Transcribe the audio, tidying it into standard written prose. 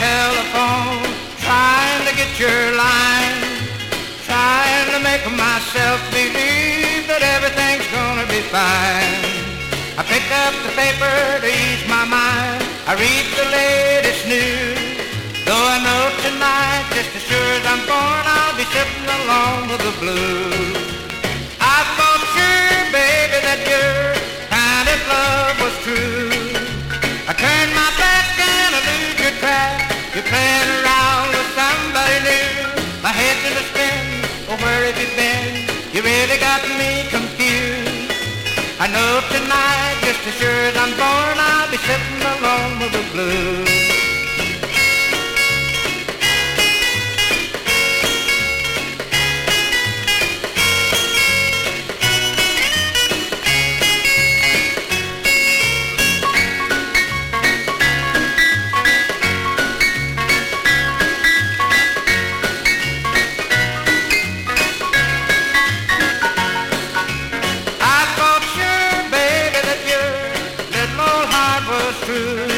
telephone, trying to get your line, trying to make myself believe that everything's gonna be fine. I pick up the paper to ease my mind, I read the latest news, though I know tonight, just as sure as I'm born, I'll be sitting alone with the blues. I thought sure, baby, that your kind of love was true. I turned my back and I lose your track. You're playing around with somebody new. My head's in a spin. Oh, where have you been? You really got me confused. I know tonight, just as sure as I'm born, I'll be sitting alone with the blues. True.